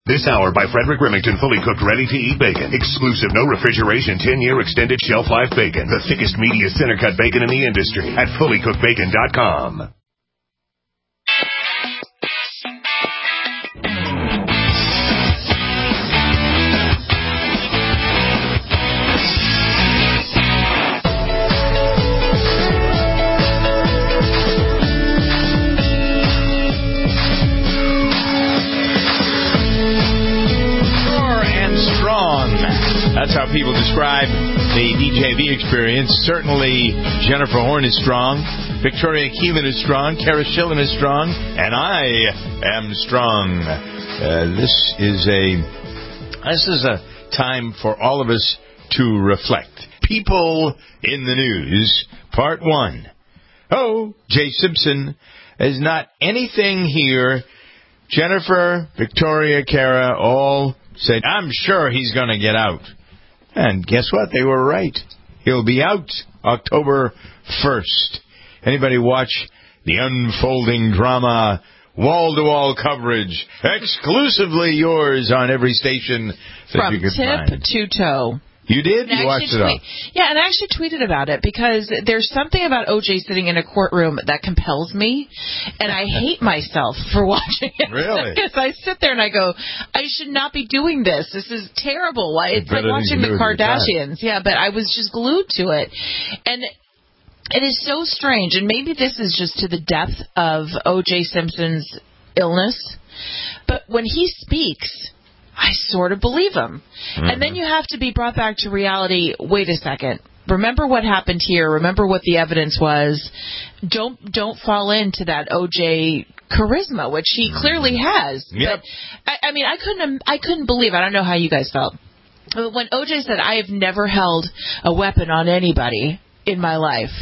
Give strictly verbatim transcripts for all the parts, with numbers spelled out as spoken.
This hour by Frederick Remington, fully cooked, ready-to-eat bacon. Exclusive, no refrigeration, ten-year extended shelf life bacon. The thickest, meatiest, center-cut bacon in the industry at fully cooked bacon dot com. That's how people describe the D J V experience. Certainly, Jennifer Horn is strong. Victoria Keelan is strong. Kara Schillen is strong. And I am strong. Uh, this is a this is a time for all of us to reflect. People in the news, part one. Oh, Jay Simpson is not anything here. Jennifer, Victoria, Kara all said, I'm sure he's going to get out. And guess what? They were right. He'll be out October first. Anybody watch the unfolding drama, wall-to-wall coverage, exclusively yours on every station that From you could tip find? to toe. You did? And You watched it tweet, all? Yeah, and I actually tweeted about it because there's something about O J sitting in a courtroom that compels me, and I hate myself for watching it. Really? Because I sit there and I go, I should not be doing this. This is terrible. It's like watching the Kardashians. Yeah, but I was just glued to it. And it is so strange, and maybe this is just to the depth of O J Simpson's illness, but when he speaks, I sort of believe him. Mm-hmm. And then you have to be brought back to reality. Wait a second. Remember what happened here. Remember what the evidence was. Don't don't fall into that O J charisma, which he clearly has. Yep. But I, I mean, I couldn't I couldn't believe. I don't know how you guys felt. But when O J said, "I have never held a weapon on anybody in my life."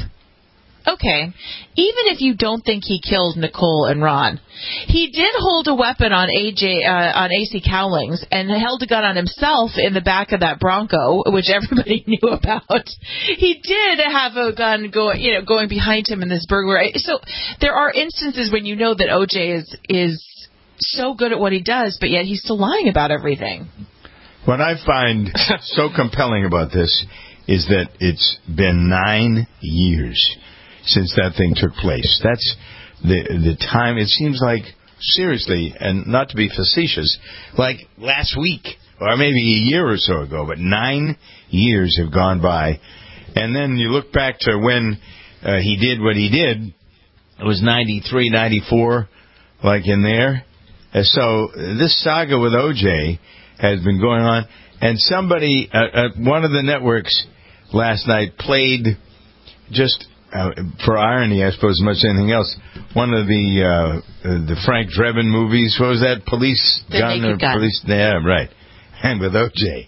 Okay, even if you don't think he killed Nicole and Ron, he did hold a weapon on A J uh, on A C Cowlings and held a gun on himself in the back of that Bronco, which everybody knew about. He did have a gun going, you know, going behind him in this burglary. So there are instances when you know that O J is is so good at what he does, but yet he's still lying about everything. What I find so compelling about this is that it's been nine years since that thing took place. That's the the time. It seems like, seriously, and not to be facetious, like last week or maybe a year or so ago, but nine years have gone by. And then you look back to when uh, he did what he did. It was ninety-three, ninety-four, like in there. And so this saga with O J has been going on. And somebody uh, at one of the networks last night played just... Uh, for irony, I suppose, as much as anything else, one of the uh, uh, the Frank Drebin movies. What was that? Police the Gun or gun. Police? Yeah, right. And with O J.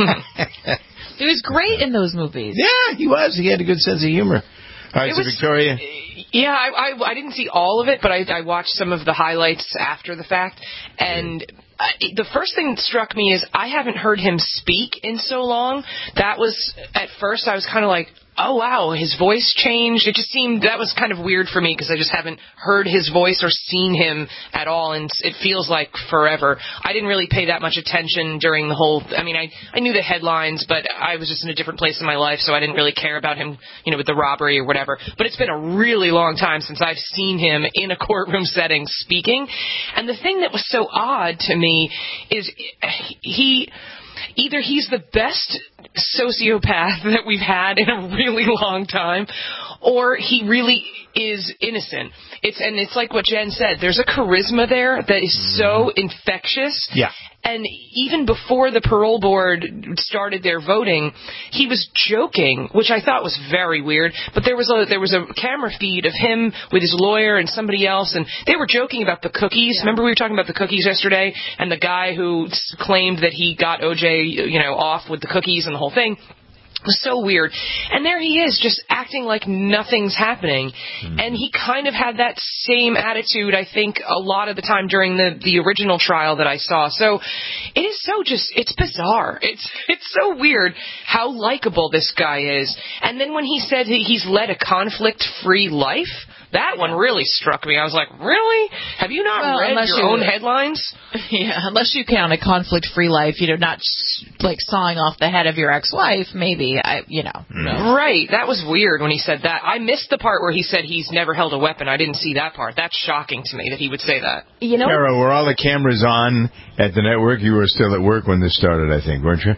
He was great in those movies. Yeah, he was. He had a good sense of humor. All right, it so was, Victoria. Yeah, I, I I didn't see all of it, but I, I watched some of the highlights after the fact, and. Uh, the first thing that struck me is I haven't heard him speak in so long. That was, at first, I was kind of like, oh, wow, his voice changed. It just seemed, that was kind of weird for me because I just haven't heard his voice or seen him at all, and it feels like forever. I didn't really pay that much attention during the whole, I mean, I, I knew the headlines, but I was just in a different place in my life, so I didn't really care about him, you know, with the robbery or whatever. But it's been a really long time since I've seen him in a courtroom setting speaking. And the thing that was so odd to me is he either he's the best sociopath that we've had in a really long time, or he really is innocent. It's and it's like what Jen said. There's a charisma there that is so infectious. Yeah. And even before the parole board started their voting, he was joking, which I thought was very weird. But there was a there was a camera feed of him with his lawyer and somebody else, and they were joking about the cookies. Yeah. Remember we were talking about the cookies yesterday, and the guy who claimed that he got O J, you know, off with the cookies and the whole thing. It was so weird. And there he is, just acting like nothing's happening. Mm-hmm. And he kind of had that same attitude, I think, a lot of the time during the, the original trial that I saw. So it is so just, it's bizarre. It's it's so weird how likable this guy is. And then when he said he's led a conflict-free life, That one really struck me. I was like, really? Have you not well, read your you, own headlines? Yeah, unless you count a conflict-free life, you know, not like sawing off the head of your ex-wife, maybe, I, you know. No. Right. That was weird when he said that. I missed the part where he said he's never held a weapon. I didn't see that part. That's shocking to me that he would say that. You know, Kara, were all the cameras on at the network? You were still at work when this started, I think, weren't you?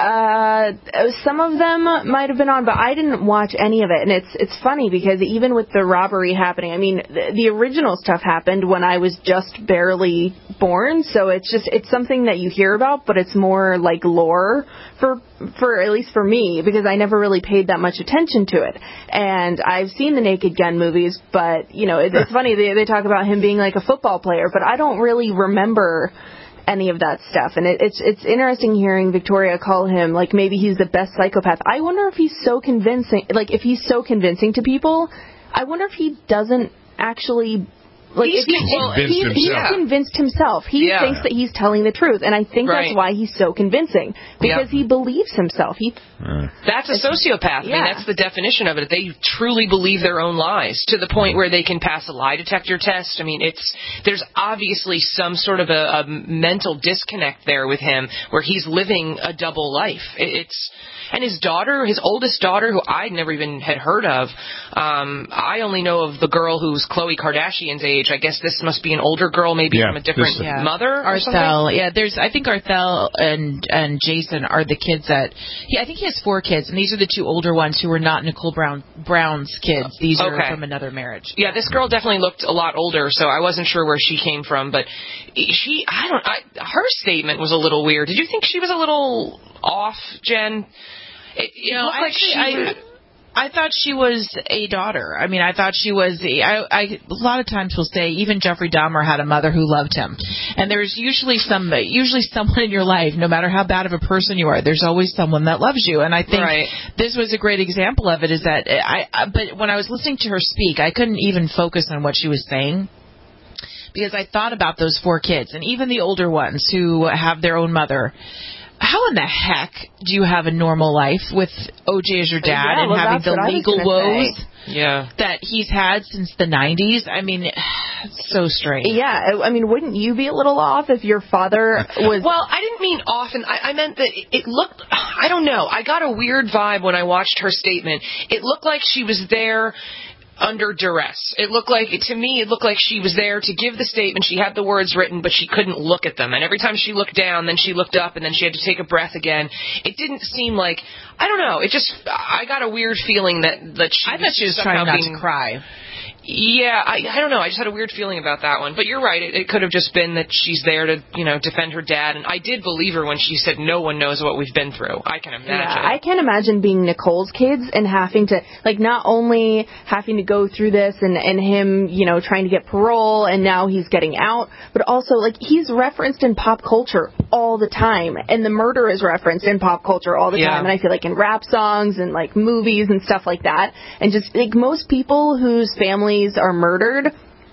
Uh, some of them might have been on, but I didn't watch any of it. And it's it's funny because even with the robbery happening, I mean, the, the original stuff happened when I was just barely born. So it's just it's something that you hear about, but it's more like lore for for at least for me, because I never really paid that much attention to it. And I've seen the Naked Gun movies, but you know, it, it's funny they they talk about him being like a football player, but I don't really remember any of that stuff. And it, it's it's interesting hearing Victoria call him like maybe he's the best psychopath. I wonder if he's so convincing, like if he's so convincing to people, I wonder if he doesn't actually like he's, if he, convinced if he's, he's himself. convinced himself. He Yeah. thinks that he's telling the truth, and I think Right. that's why he's so convincing, because Yeah. he believes himself. He That's a sociopath. I mean, Yeah. that's the definition of it. They truly believe their own lies to the point where they can pass a lie detector test. I mean, it's there's obviously some sort of a, a mental disconnect there with him where he's living a double life. It, it's and his daughter, his oldest daughter, who I never even had heard of. Um, I only know of the girl who's Khloe Kardashian's age. I guess this must be an older girl, maybe Yeah, from a different this- Yeah. mother. Or something? Arthel, yeah, there's. I think Arthel and and Jason are the kids that. Yeah, I think he has four kids, and these are the two older ones who are not Nicole Brown Brown's kids. These are Okay. from another marriage. Yeah, this girl definitely looked a lot older, so I wasn't sure where she came from. But she, I don't, I, her statement was a little weird. Did you think she was a little off, Jen? It, it You know, looked like she. I, I thought she was a daughter. I mean, I thought she was. I, I a lot of times will say even Jeffrey Dahmer had a mother who loved him, and there's usually some, usually someone in your life, no matter how bad of a person you are, there's always someone that loves you. And I think Right. this was a great example of it. Is that I, I? But when I was listening to her speak, I couldn't even focus on what she was saying, because I thought about those four kids and even the older ones who have their own mother. How in the heck do you have a normal life with O J as your dad Yeah, and well, having that's the what I was legal gonna woes say. Yeah. that he's had since the nineties? I mean, it's so strange. yeah, I I mean, wouldn't you be a little off if your father was? Well, I didn't mean often. I, I meant that it, it looked. I don't know. I got a weird vibe when I watched her statement. It looked like she was there under duress. It looked like, to me, it looked like she was there to give the statement. She had the words written, but she couldn't look at them. And every time she looked down, then she looked up, and then she had to take a breath again. It didn't seem like, I don't know. It just, I got a weird feeling that that she I was thought she was somehow trying not being, to cry. Yeah, I, I don't know. I just had a weird feeling about that one. But you're right. It, it could have just been that she's there to, you know, defend her dad. And I did believe her when she said no one knows what we've been through. I can imagine. Yeah, I can't imagine being Nicole's kids and having to, like, not only having to go through this and, and him, you know, trying to get parole and now he's getting out, but also, like, he's referenced in pop culture all the time. And the murder is referenced in pop culture all the Yeah. time. And I feel like in rap songs and, like, movies and stuff like that. And just, like, most people whose families are murdered,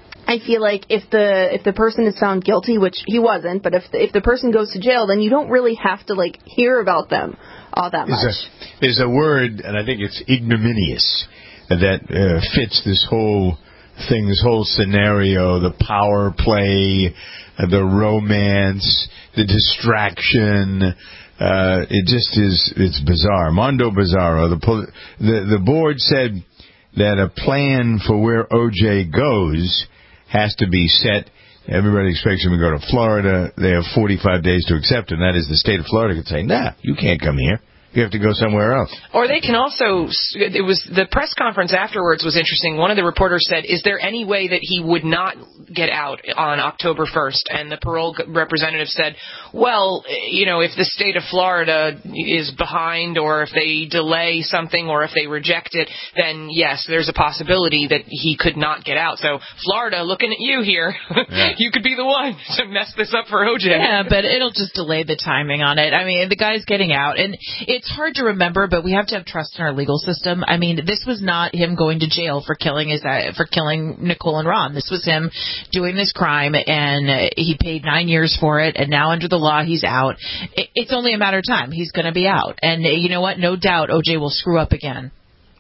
I feel like if the if the person is found guilty, which he wasn't, but if the, if the person goes to jail, then you don't really have to like hear about them all that much. There's a, there's a word, and I think it's ignominious, that uh, fits this whole thing, this whole scenario, the power play, uh, the romance, the distraction. Uh, it just is, it's bizarre. Mondo Bizarro, the, pol- the, the board said that a plan for where O J goes has to be set. Everybody expects him to go to Florida. They have forty-five days to accept him. That is, the state of Florida could say, nah, you can't come here. You have to go somewhere else. Or they can also, it was, the press conference afterwards was interesting. One of the reporters said, is there any way that he would not get out on October first? And the parole representative said, well, you know, if the state of Florida is behind, or if they delay something, or if they reject it, then yes, there's a possibility that he could not get out. So Florida, looking at you here, Yeah. you could be the one to mess this up for O J. Yeah, but it'll just delay the timing on it. I mean, the guy's getting out, and it's hard to remember, but we have to have trust in our legal system. I mean, this was not him going to jail for killing his uh, for killing Nicole and Ron. This was him doing this crime, and uh, he paid nine years for it, and now under the law, he's out. It, it's only a matter of time. He's going to be out, and uh, you know what? No doubt, O J will screw up again.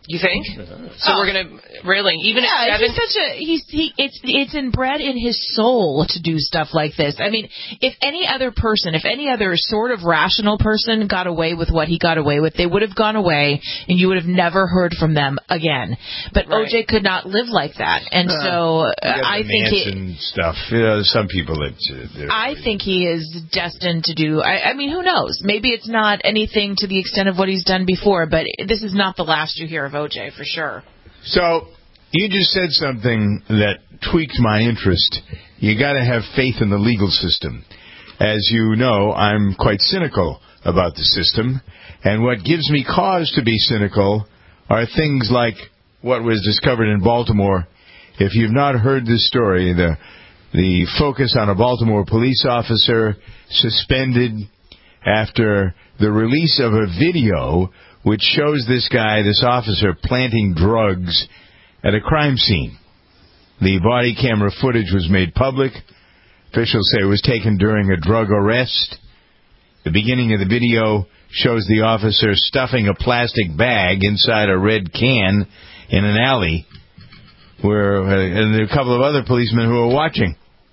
You think? So Oh. we're gonna really even Yeah, at seven. he's such a he's he it's it's inbred in his soul to do stuff like this. I mean, if any other person, if any other sort of rational person got away with what he got away with, they would have gone away, and you would have never heard from them again. But Right. O J could not live like that, and Uh, so uh, You got I the think he. Manson stuff. You know, some people that. Uh, I think he is destined to do. I, I mean, who knows? Maybe it's not anything to the extent of what he's done before, but this is not the last you hear of O J for sure. So you just said something that tweaked my interest. You got to have faith in the legal system. As you know, I'm quite cynical about the system, and what gives me cause to be cynical are things like what was discovered in Baltimore. If you've not heard this story, the the focus on a Baltimore police officer suspended after the release of a video which shows this guy, this officer, planting drugs at a crime scene. The body camera footage was made public. Officials say it was taken during a drug arrest. The beginning of the video shows the officer stuffing a plastic bag inside a red can in an alley, where uh, and there are a couple of other policemen who are watching.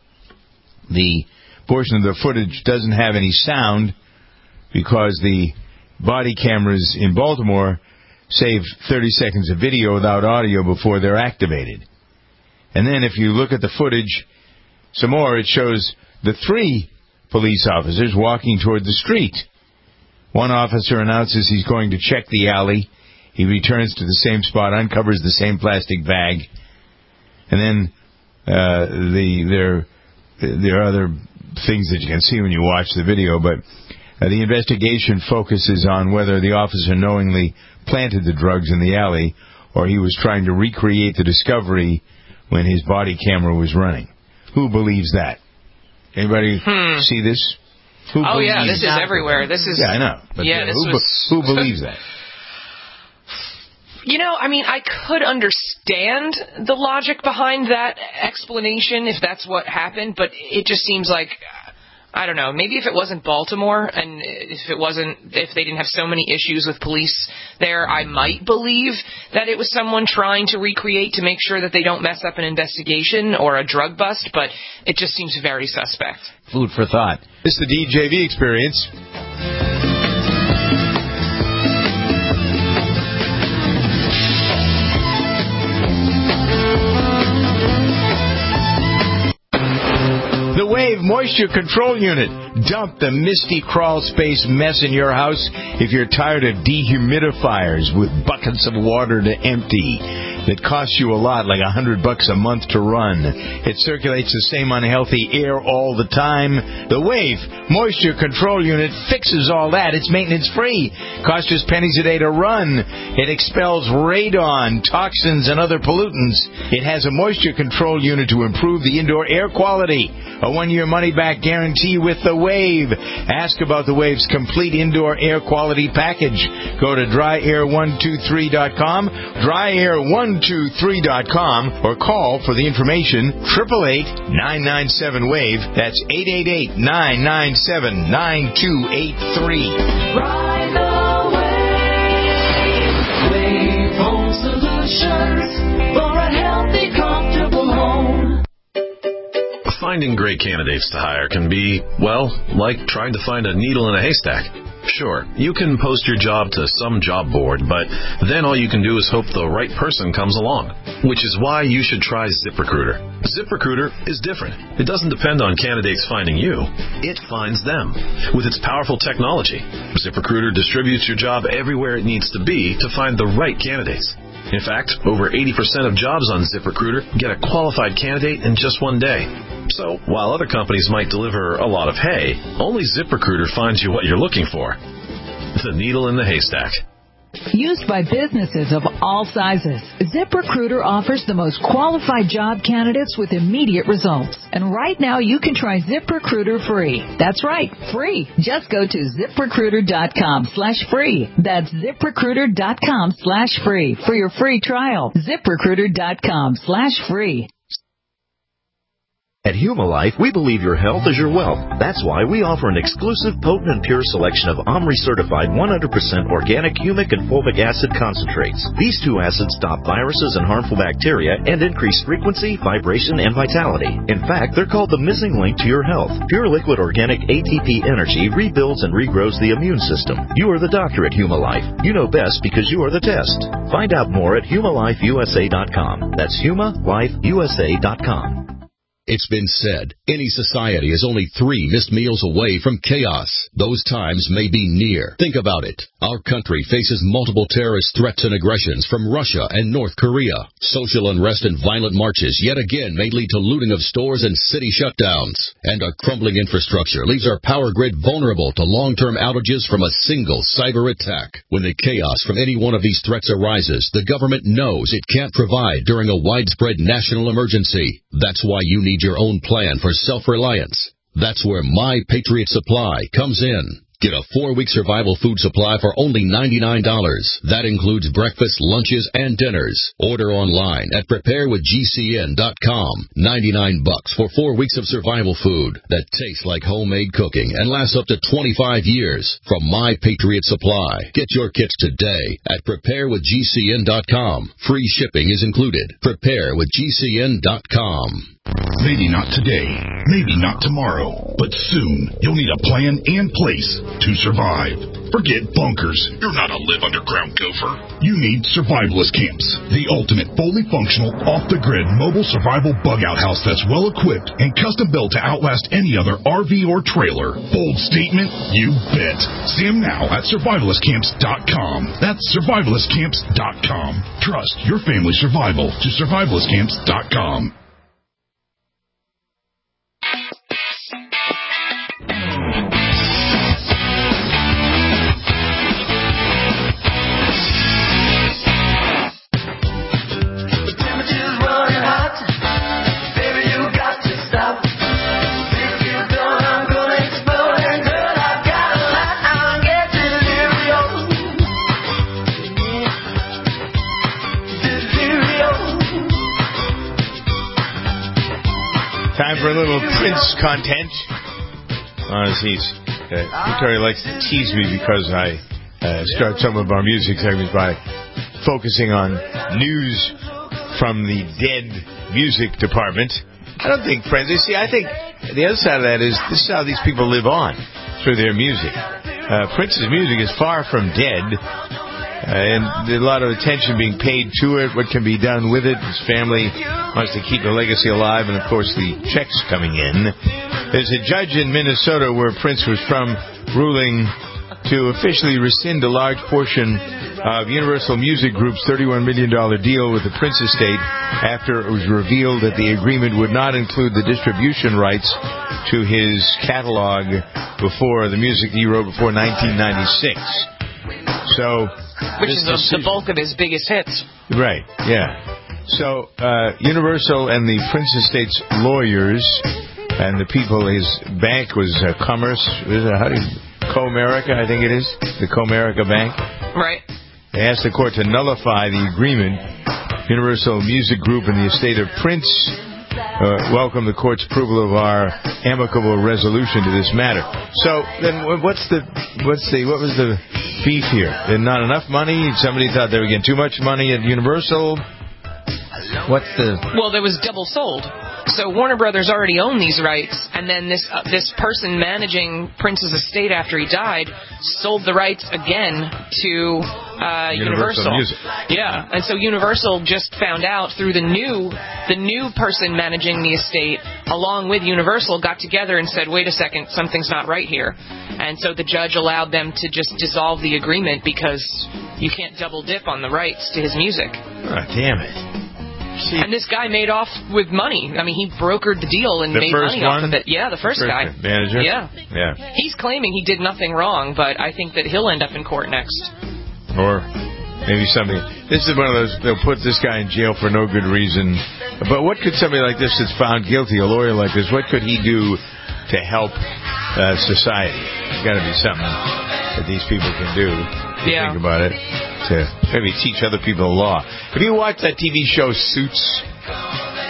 The portion of the footage doesn't have any sound because the body cameras in Baltimore save thirty seconds of video without audio before they're activated. And then if you look at the footage some more, it shows the three police officers walking toward the street. One officer announces he's going to check the alley. He returns to the same spot, uncovers the same plastic bag. And then uh, the there there are other things that you can see when you watch the video, but uh, the investigation focuses on whether the officer knowingly planted the drugs in the alley or he was trying to recreate the discovery when his body camera was running. Who believes that? Anybody Hmm. see this? Who Oh yeah, believes this is that? everywhere. This is Yeah, I know. But yeah, uh, this who, be- was- who believes that? You know, I mean, I could understand the logic behind that explanation if that's what happened, but it just seems like, I don't know, maybe if it wasn't Baltimore and if it wasn't, if they didn't have so many issues with police there, I might believe that it was someone trying to recreate to make sure that they don't mess up an investigation or a drug bust, but it just seems very suspect. Food for thought. This is the D J V experience. The Wave Moisture Control Unit. Dump the misty crawl space mess in your house if you're tired of dehumidifiers with buckets of water to empty that cost you a lot, like a hundred bucks a month to run. It circulates the same unhealthy air all the time. The Wave Moisture Control Unit fixes all that. It's maintenance free. Costs just pennies a day to run. It expels radon, toxins, and other pollutants. It has a moisture control unit to improve the indoor air quality. A one-year money-back guarantee with the Wave. Ask about the Wave's complete indoor air quality package. Go to dry air one two three dot com, dry air one two three dot com, or call for the information eight eight eight, nine nine seven, WAVE. That's eight eight eight, nine nine seven, nine two eight three. Ride the wave. Wave Home Solutions for a healthy, comfortable home. Finding great candidates to hire can be, well, like trying to find a needle in a haystack. Sure, you can post your job to some job board, but then all you can do is hope the right person comes along. Which is why you should try ZipRecruiter. ZipRecruiter is different. It doesn't depend on candidates finding you. It finds them. With its powerful technology, ZipRecruiter distributes your job everywhere it needs to be to find the right candidates. In fact, over eighty percent of jobs on ZipRecruiter get a qualified candidate in just one day. So, while other companies might deliver a lot of hay, only ZipRecruiter finds you what you're looking for. The needle in the haystack. Used by businesses of all sizes, ZipRecruiter offers the most qualified job candidates with immediate results. And right now you can try ZipRecruiter free. That's right, free. Just go to ZipRecruiter.com slash free. That's ZipRecruiter.com slash free for your free trial. ZipRecruiter.com slash free. At Humalife, we believe your health is your wealth. That's why we offer an exclusive, potent and pure selection of OMRI-certified one hundred percent organic humic and fulvic acid concentrates. These two acids stop viruses and harmful bacteria and increase frequency, vibration, and vitality. In fact, they're called the missing link to your health. Pure liquid organic A T P energy rebuilds and regrows the immune system. You are the doctor at Humalife. You know best because you are the test. Find out more at Humalife U S A dot com. That's Humalife U S A dot com. It's been said, any society is only three missed meals away from chaos. Those times may be near. Think about it. Our country faces multiple terrorist threats and aggressions from Russia and North Korea. Social unrest and violent marches yet again may lead to looting of stores and city shutdowns. And a crumbling infrastructure leaves our power grid vulnerable to long-term outages from a single cyber attack. When the chaos from any one of these threats arises, the government knows it can't provide during a widespread national emergency. That's why you need your own plan for self-reliance. That's where My Patriot Supply comes in. Get a four-week survival food supply for only ninety-nine dollars. That includes breakfast, lunches, and dinners. Order online at prepare with G C N dot com. ninety-nine bucks for four weeks of survival food that tastes like homemade cooking and lasts up to twenty-five years from My Patriot Supply. Get your kits today at prepare with G C N dot com. Free shipping is included. prepare with G C N dot com. Maybe not today, maybe not tomorrow, but soon you'll need a plan and place to survive. Forget bunkers. You're not a live underground gopher. You need survivalist camps, the ultimate fully functional, off-the-grid mobile survival bug-out house that's well-equipped and custom-built to outlast any other R V or trailer. Bold statement? You bet. See them now at survivalist camps dot com. That's survivalist camps dot com. Trust your family's survival to survivalist camps dot com. Time for a little Prince content. Honestly, uh, Victoria likes to tease me because I uh, start some of our music segments by focusing on news from the dead music department. I don't think Prince... You see, I think the other side of that is this is how these people live on, through their music. Uh, Prince's music is far from dead. Uh, and there's a lot of attention being paid to it, what can be done with it. His family wants to keep the legacy alive, and, of course, the checks coming in. There's a judge in Minnesota, where Prince was from, ruling to officially rescind a large portion of Universal Music Group's thirty-one million dollars deal with the Prince estate after it was revealed that the agreement would not include the distribution rights to his catalog before the music he wrote before nineteen ninety-six. So... Which is the, the bulk of his biggest hits. Right, yeah. So, uh, Universal and the Prince Estate's lawyers and the people, his bank was uh, Commerce, was it, how do you, Comerica, I think it is, the Comerica Bank. Right. They asked the court to nullify the agreement. Universal Music Group and the estate of Prince uh, welcome the court's approval of our amicable resolution to this matter. So, then what's the, what's the, what was the beef here? There's not enough money? Somebody thought they were getting too much money at Universal? What's the... Well, there was double sold. So Warner Brothers already owned these rights, and then this uh, this person managing Prince's estate after he died sold the rights again to uh, Universal. Universal. Music. Yeah, and so Universal just found out through the new the new person managing the estate, along with Universal, got together and said, "Wait a second, something's not right here," and so the judge allowed them to just dissolve the agreement because you can't double dip on the rights to his music. Oh, damn it. See, and this guy made off with money. I mean, he brokered the deal and the made first money one? off of it. Yeah, the first, first guy. Manager? Yeah. Yeah. He's claiming he did nothing wrong, but I think that he'll end up in court next. Or maybe something. This is one of those, they'll put this guy in jail for no good reason. But what could somebody like this that's found guilty, a lawyer like this, what could he do to help uh, society? There's got to be something that these people can do. If you yeah. think about it. To maybe teach other people the law. Have you watched that T V show Suits?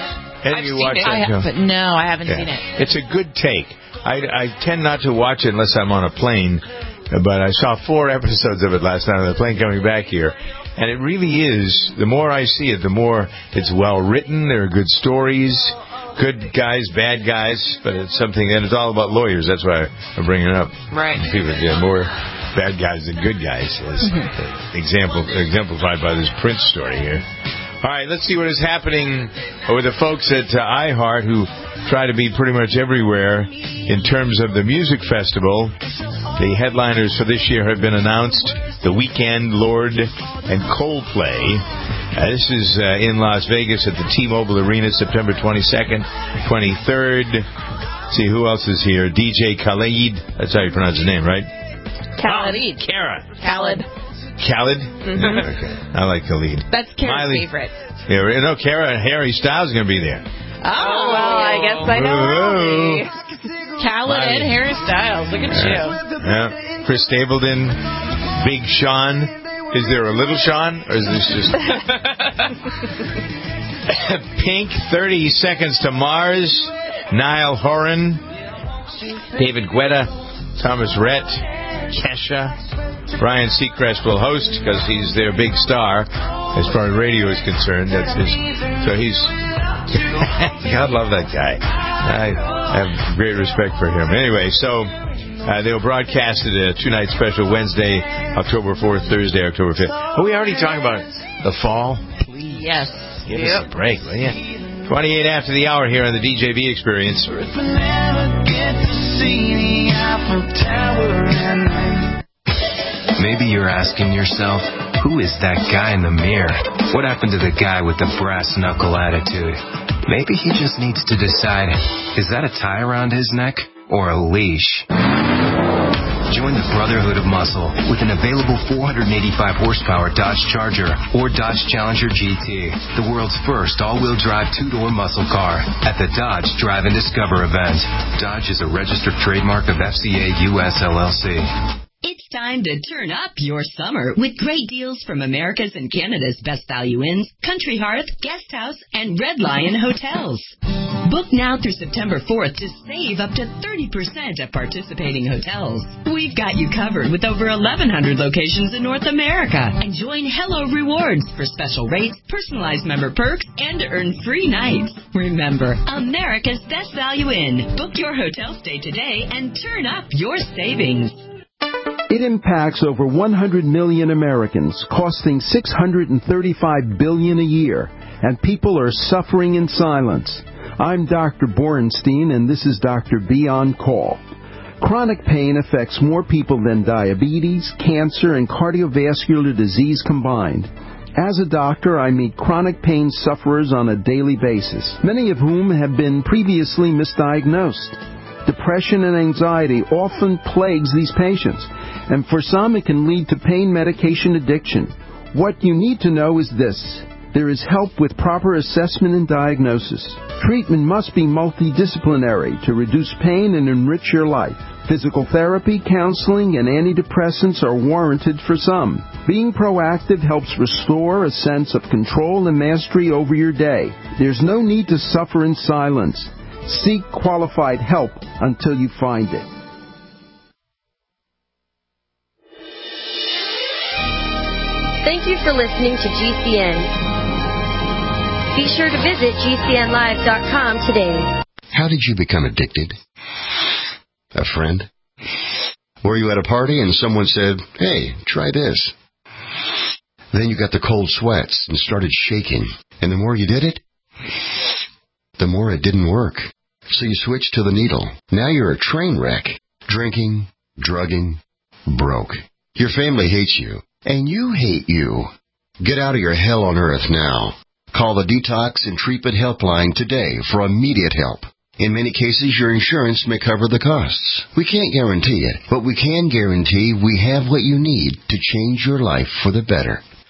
Have I've you seen watched it. that I show? have, but no, I haven't Yeah. seen it. It's a good take. I, I tend not to watch it unless I'm on a plane, but I saw four episodes of it last night on the plane coming back here. And it really is, the more I see it, the more it's well written. There are good stories, good guys, bad guys, but it's something, and it's all about lawyers. That's why I'm bringing it up. Right. People get more bad guys than good guys, as example, exemplified by this Prince story here. All right, let's see what is happening with the folks at uh, iHeart who try to be pretty much everywhere in terms of the music festival. The headliners for this year have been announced: The Weeknd, Lorde, and Coldplay. Uh, this is uh, in Las Vegas at the T-Mobile Arena, September twenty-second, twenty-third. Let's see who else is here. D J Khaled. That's how you pronounce his name, right? Khaled. Oh, Kara. Khaled. Khaled? Mm-hmm. Yeah, okay. I like Khaled. That's Kara's Miley. favorite. Yeah, no, Kara, Harry Styles is going to be there. Oh, well, I guess I know I'll be. Khaled and Harry Styles. Look at you. Yeah. Chris Stapleton, Big Sean. Is there a little Sean, or is this just Pink? Thirty Seconds to Mars. Niall Horan, David Guetta, Thomas Rhett, Kesha. Ryan Seacrest will host because he's their big star as far as radio is concerned. That's his. So he's. God love that guy. I have great respect for him. Anyway, so uh, they'll broadcast it a two-night special Wednesday, October fourth, Thursday, October fifth. Are we already talking about the fall? Please. Yes. Give yep. us a break, will you? twenty-eight after the hour here on the D J V Experience. Maybe you're asking yourself, who is that guy in the mirror? What happened to the guy with the brass knuckle attitude? Maybe he just needs to decide, is that a tie around his neck or a leash? Join the Brotherhood of Muscle with an available four hundred eighty-five horsepower Dodge Charger or Dodge Challenger G T, the world's first all-wheel drive two-door muscle car at the Dodge Drive and Discover event. Dodge is a registered trademark of F C A U S L L C. It's time to turn up your summer with great deals from America's and Canada's best value inns, Country Hearth, Guest House, and Red Lion Hotels. Book now through September fourth to save up to thirty percent at participating hotels. We've got you covered with over eleven hundred locations in North America. And join Hello Rewards for special rates, personalized member perks, and earn free nights. Remember, America's best value inn. Book your hotel stay today and turn up your savings. It impacts over one hundred million Americans, costing six hundred thirty-five billion dollars a year, and people are suffering in silence. I'm Doctor Borenstein, and this is Doctor B on Call. Chronic pain affects more people than diabetes, cancer, and cardiovascular disease combined. As a doctor, I meet chronic pain sufferers on a daily basis, many of whom have been previously misdiagnosed. Depression and anxiety often plagues these patients, and for some it can lead to pain medication addiction. What you need to know is this: there is help with proper assessment and diagnosis. Treatment must be multidisciplinary to reduce pain and enrich your life. Physical therapy, counseling, and antidepressants are warranted for some. Being proactive helps restore a sense of control and mastery over your day. There's no need to suffer in silence. Seek qualified help until you find it. Thank you for listening to G C N. Be sure to visit G C N live dot com today. How did you become addicted? A friend? Were you at a party and someone said, hey, try this? Then you got the cold sweats and started shaking. And the more you did it, the more it didn't work. So you switched to the needle. Now you're a train wreck. Drinking, drugging, broke. Your family hates you, and you hate you. Get out of your hell on earth now. Call the Detox and Treatment Helpline today for immediate help. In many cases, your insurance may cover the costs. We can't guarantee it, but we can guarantee we have what you need to change your life for the better.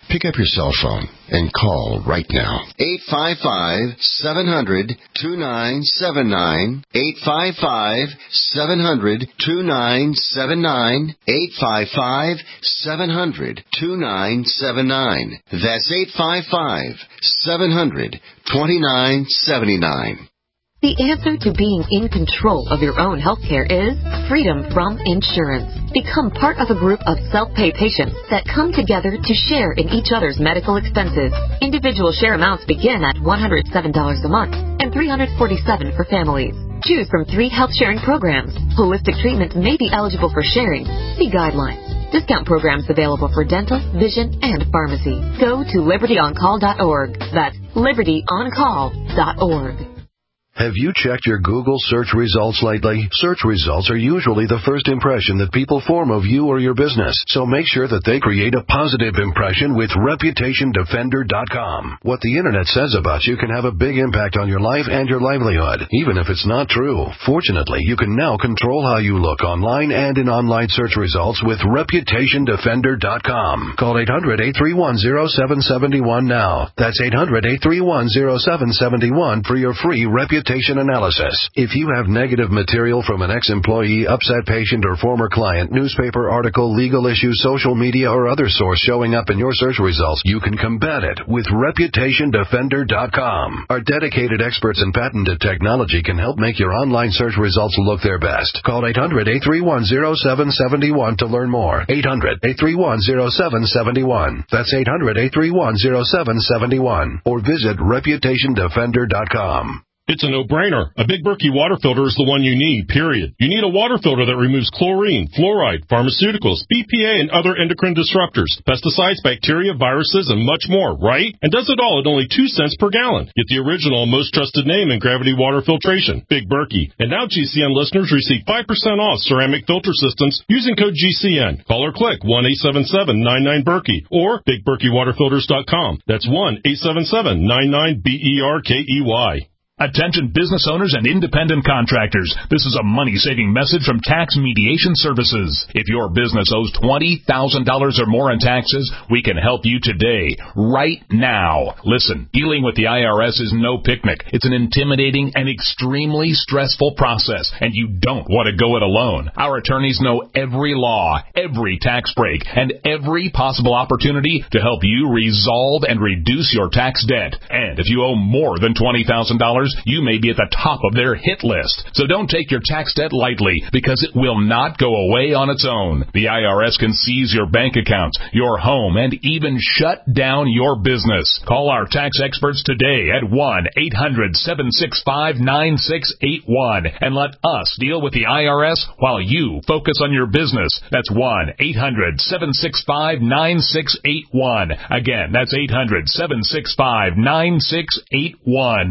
Pick up your cell phone and call right now. eight five five, seven hundred, two nine seven nine. eight five five, seven hundred, two nine seven nine. eight five five, seven hundred, two nine seven nine. That's eight five five, seven hundred, two nine seven nine. The answer to being in control of your own health care is freedom from insurance. Become part of a group of self-pay patients that come together to share in each other's medical expenses. Individual share amounts begin at one hundred seven dollars a month and three hundred forty-seven dollars for families. Choose from three health sharing programs. Holistic treatment may be eligible for sharing. See guidelines. Discount programs available for dental, vision, and pharmacy. Go to liberty on call dot org. That's liberty on call dot org. Have you checked your Google search results lately? Search results are usually the first impression that people form of you or your business, so make sure that they create a positive impression with reputation defender dot com. What the internet says about you can have a big impact on your life and your livelihood, even if it's not true. Fortunately, you can now control how you look online and in online search results with reputation defender dot com. Call eight hundred, eight three one, zero seven seven one now. That's eight hundred, eight three one, zero seven seven one for your free reputation analysis. If you have negative material from an ex-employee, upset patient, or former client, newspaper article, legal issue, social media, or other source showing up in your search results, you can combat it with reputation defender dot com. Our dedicated experts in patented technology can help make your online search results look their best. Call eight hundred, eight three one, zero seven seven one to learn more. eight hundred, eight three one, zero seven seven one. That's eight hundred, eight three one, zero seven seven one. Or visit reputation defender dot com. It's a no-brainer. A Big Berkey water filter is the one you need, period. You need a water filter that removes chlorine, fluoride, pharmaceuticals, B P A, and other endocrine disruptors, pesticides, bacteria, viruses, and much more, right? And does it all at only two cents per gallon. Get the original, most trusted name in gravity water filtration, Big Berkey. And now G C N listeners receive five percent off ceramic filter systems using code G C N. Call or click one eight seven seven, nine nine, Berkey or big berkey water filters dot com. That's one eight seven seven, nine nine, B E R K E Y. Attention business owners and independent contractors. This is a money-saving message from Tax Mediation Services. If your business owes twenty thousand dollars or more in taxes, we can help you today, right now. Listen, dealing with the I R S is no picnic. It's an intimidating and extremely stressful process, and you don't want to go it alone. Our attorneys know every law, every tax break, and every possible opportunity to help you resolve and reduce your tax debt. And if you owe more than twenty thousand dollars, you may be at the top of their hit list. So don't take your tax debt lightly, because it will not go away on its own. The I R S can seize your bank accounts, your home, and even shut down your business. Call our tax experts today at one eight hundred, seven six five, nine six eight one and let us deal with the I R S while you focus on your business. That's one eight hundred, seven six five, nine six eight one. Again, that's eight hundred, seven six five, nine six eight one.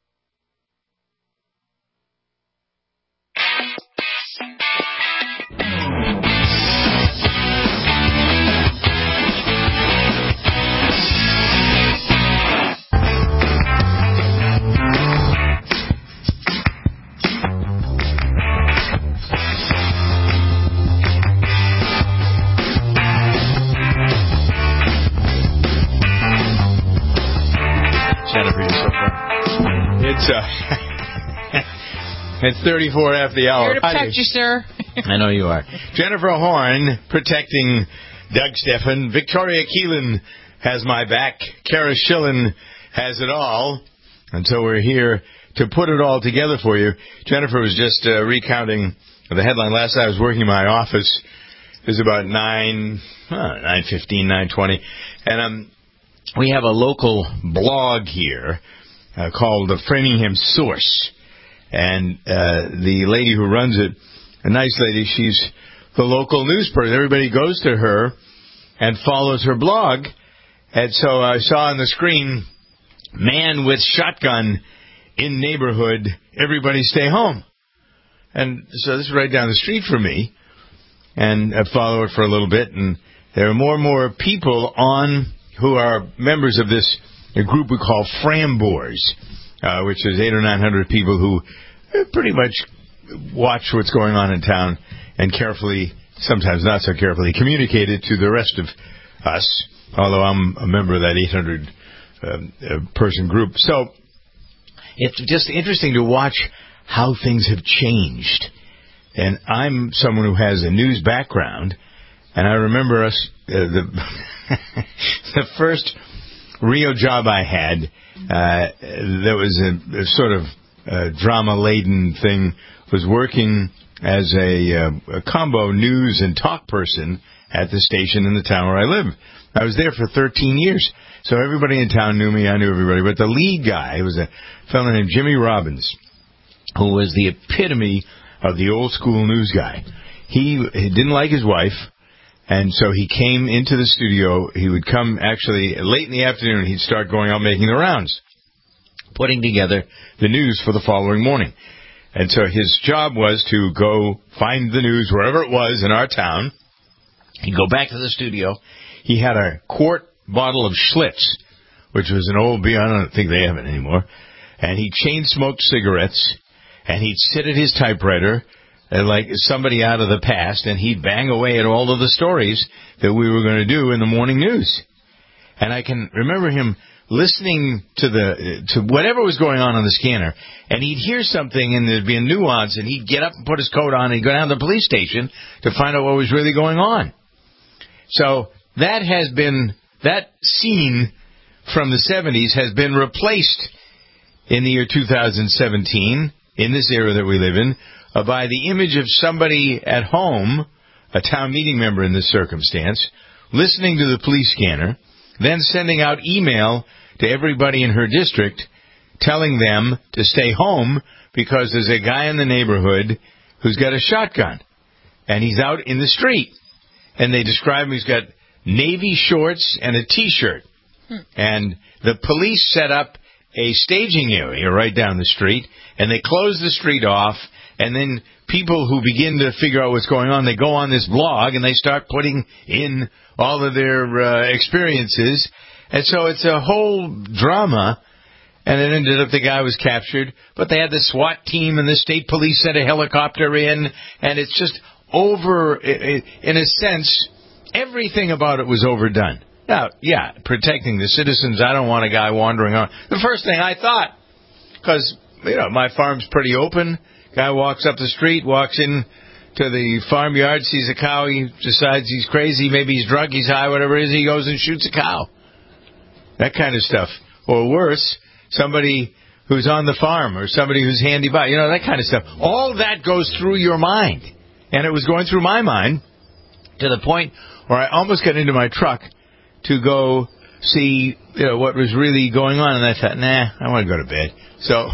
It's uh, it's thirty-four after the hour. Here to protect you, sir. I know you are. Jennifer Horn protecting Doug Stephan. Victoria Keelan has my back. Kara Schillen has it all. And so we're here to put it all together for you. Jennifer was just uh, recounting the headline. Last night I was working in my office. It was about nine, uh, nine fifteen, nine twenty. And um, we have a local blog here uh, called the Framingham Source. And uh, the lady who runs it, a nice lady, she's the local news person. Everybody goes to her and follows her blog. And so I saw on the screen, man with shotgun in neighborhood, everybody stay home. And so this is right down the street from me. And I follow it for a little bit, and there are more and more people on who are members of this group we call Frambors, uh, which is eight or nine hundred people who pretty much watch what's going on in town and carefully, sometimes not so carefully, communicate it to the rest of us. although I'm a member of that eight hundred um, uh, person group. So it's just interesting to watch how things have changed. And I'm someone who has a news background, and I remember us, uh, the the first real job I had, uh, that was a, a sort of uh, drama-laden thing, was working as a, uh, a combo news and talk person at the station in the town where I live. I was there for thirteen years, so everybody in town knew me, I knew everybody, but the lead guy was a fellow named Jimmy Robbins, who was the epitome of the old-school news guy. He, he didn't like his wife, and so he came into the studio. He would come actually late in the afternoon. He'd start going out making the rounds, putting together the news for the following morning. And so his job was to go find the news wherever it was in our town. He'd go back to the studio. He had a quart bottle of Schlitz, which was an old beer. I don't think they have it anymore. And he chain-smoked cigarettes, and he'd sit at his typewriter uh, like somebody out of the past, and he'd bang away at all of the stories that we were going to do in the morning news. And I can remember him listening to the to whatever was going on on the scanner, and he'd hear something, and there'd be a nuance, and he'd get up and put his coat on, and he'd go down to the police station to find out what was really going on. So that has been, that scene from the seventies has been replaced in the year two thousand seventeen, in this era that we live in, uh, by the image of somebody at home, a town meeting member in this circumstance, listening to the police scanner, then sending out email to everybody in her district telling them to stay home because there's a guy in the neighborhood who's got a shotgun, and he's out in the street. And they describe him, he's got navy shorts and a T-shirt. Hmm. And the police set up a staging area right down the street, and they close the street off, and then people who begin to figure out what's going on, they go on this blog, and they start putting in all of their uh, experiences. And so it's a whole drama, and it ended up the guy was captured, but they had the SWAT team, and the state police sent a helicopter in, and it's just over, in a sense, everything about it was overdone. Now, yeah, protecting the citizens, I don't want a guy wandering on. The first thing I thought, because, you know, my farm's pretty open, guy walks up the street, walks in to the farmyard, sees a cow, he decides he's crazy, maybe he's drunk, he's high, whatever it is, he goes and shoots a cow. That kind of stuff. Or worse, somebody who's on the farm or somebody who's handy by, you know, that kind of stuff. All that goes through your mind. And it was going through my mind to the point where I almost got into my truck to go see, you know, what was really going on. And I thought, nah, I want to go to bed. So,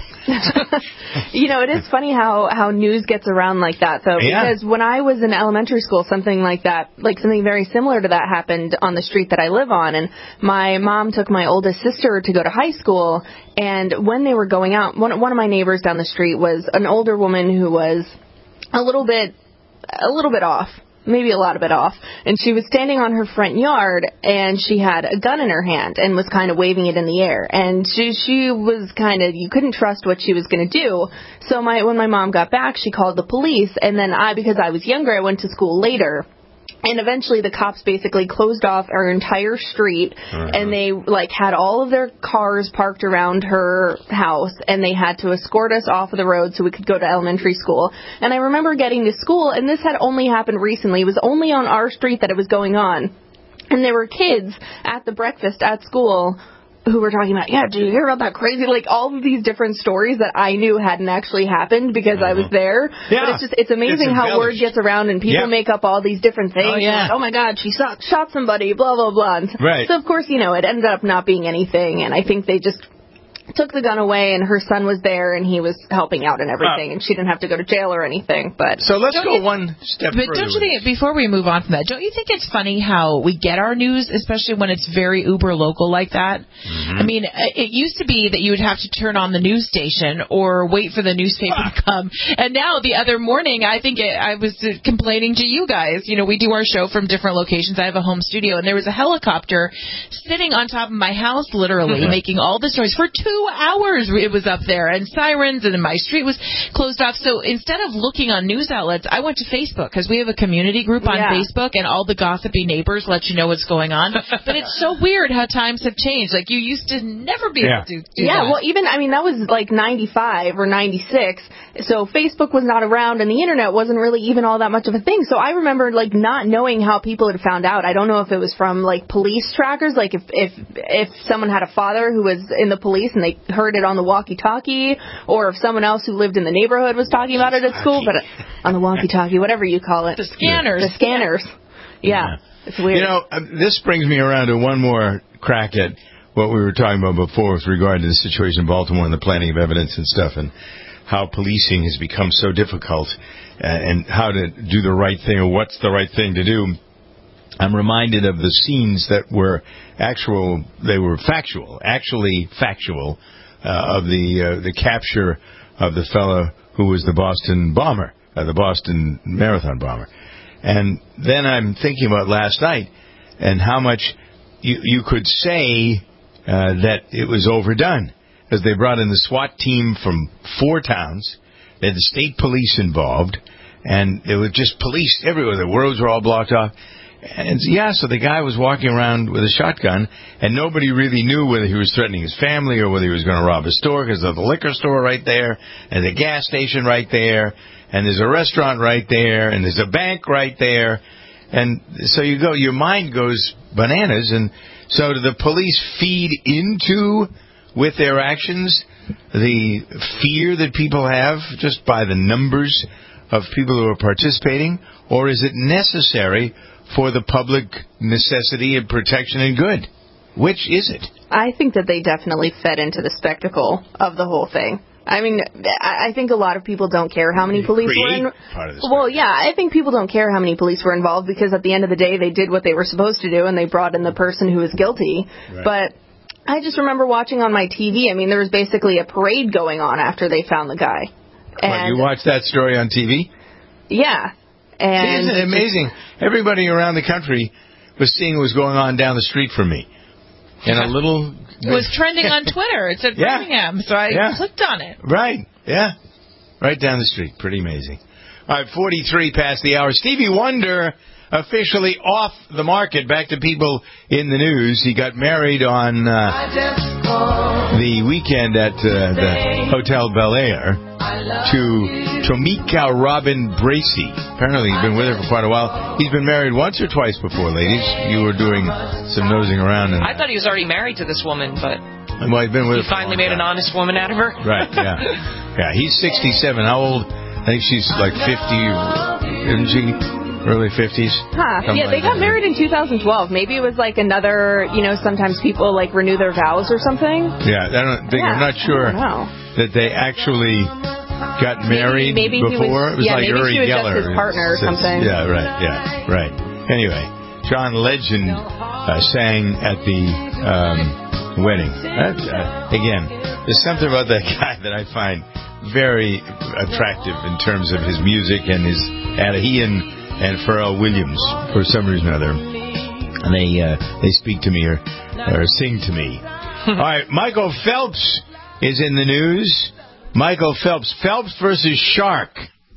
you know, it is funny how, how news gets around like that, though, yeah. Because when I was in elementary school, something like that, like something very similar to that happened on the street that I live on. And my mom took my oldest sister to go to high school. And when they were going out, one, one of my neighbors down the street was an older woman who was a little bit, a little bit off. Maybe a lot of it off. And she was standing on her front yard, and she had a gun in her hand and was kind of waving it in the air. And she she was kind of, you couldn't trust what she was going to do. So my when my mom got back, she called the police. And then I, because I was younger, I went to school later. And eventually the cops basically closed off our entire street, uh-huh. and they, like, had all of their cars parked around her house, and they had to escort us off of the road so we could go to elementary school. And I remember getting to school, and this had only happened recently. It was only on our street that it was going on. And there were kids at the breakfast at school who were talking about, yeah, did you hear about that crazy, like, all of these different stories that I knew hadn't actually happened because uh-huh. I was there. Yeah. But it's just, it's amazing it's how word gets around and people yep. make up all these different things. Oh, yeah. Like, oh my God, she shot, shot somebody, blah, blah, blah. And right. So, of course, you know, it ended up not being anything, and I think they just took the gun away, and her son was there, and he was helping out and everything, uh, and she didn't have to go to jail or anything. But so let's go you, one step but further. But don't you think, before we move on from that, don't you think it's funny how we get our news, especially when it's very uber local like that? Mm-hmm. I mean, it used to be that you would have to turn on the news station or wait for the newspaper ah. to come, and now the other morning, I think it, I was complaining to you guys. You know, we do our show from different locations. I have a home studio, and there was a helicopter sitting on top of my house, literally, making all the stories for two two hours it was up there, and sirens, and then my street was closed off. So instead of looking on news outlets, I went to Facebook, because we have a community group on Yeah. Facebook, and all the gossipy neighbors let you know what's going on. But it's so weird how times have changed. Like, you used to never be Yeah. able to do Yeah, that. well, even, I mean, that was like ninety-five or ninety-six, so Facebook was not around, and the internet wasn't really even all that much of a thing. So I remember, like, not knowing how people had found out. I don't know if it was from, like, police trackers, like if if if someone had a father who was in the police and they heard it on the walkie-talkie, or if someone else who lived in the neighborhood was talking about it at school, but on the walkie-talkie, whatever you call it. The scanners. The scanners. Yeah. Yeah. It's weird. You know, uh, this brings me around to one more crack at what we were talking about before with regard to the situation in Baltimore and the planting of evidence and stuff, and how policing has become so difficult, uh, and how to do the right thing, or what's the right thing to do. I'm reminded of the scenes that were actual, they were factual, actually factual, uh, of the uh, the capture of the fellow who was the Boston bomber, uh, the Boston Marathon bomber. And then I'm thinking about last night and how much you, you could say uh, that it was overdone, because they brought in the SWAT team from four towns. They had the state police involved, and it was just police everywhere. The roads were all blocked off. And yeah, so the guy was walking around with a shotgun, and nobody really knew whether he was threatening his family or whether he was going to rob a store, because there's a liquor store right there, and the gas station right there, and there's a restaurant right there, and there's a bank right there. And so you go, your mind goes bananas. And so do the police feed into, with their actions, the fear that people have just by the numbers of people who are participating? Or is it necessary for the public necessity of protection and good? Which is it? I think that they definitely fed into the spectacle of the whole thing. I mean, I think a lot of people don't care how many police were in. Part of this. Well, yeah, I think people don't care how many police were involved, because at the end of the day, they did what they were supposed to do, and they brought in the person who was guilty. Right. But I just remember watching on my T V. I mean, there was basically a parade going on after they found the guy. What, And you watched that story on T V? yeah, and Isn't it amazing? Everybody around the country was seeing what was going on down the street from me. In a little... It was trending on Twitter. It said Yeah. Birmingham, so I Yeah. clicked on it. Right, yeah. Right down the street. Pretty amazing. All right, forty-three past the hour. Stevie Wonder officially off the market. Back to people in the news. He got married on uh, the weekend at uh, the Hotel Bel Air to Tomika Robin Bracey. Apparently he's been with her for quite a while. He's been married once or twice before, ladies. You were doing some nosing around. And, I thought he was already married to this woman, but well, he's been with he her for a finally long made an time. honest woman out of her. Right, yeah. Yeah, he's sixty-seven. How old? I think she's like fifty, isn't she? Early fifties? Huh. Yeah, they got married in two thousand twelve. Maybe it was like another, you know, sometimes people like renew their vows or something. Yeah, I don't think, Yeah, I'm not sure I don't know. that they actually got married maybe he before. was- it was yeah, like maybe Uri she was just Geller. his partner or It's- something. Yeah, right, yeah, right. Anyway, John Legend uh, sang at the um, wedding. That, uh, again, there's something about that guy that I find very attractive in terms of his music and his, and he and, and Pharrell Williams, for some reason or other, and they uh, they speak to me or, or sing to me. All right, Michael Phelps is in the news. Michael Phelps. Phelps versus Shark.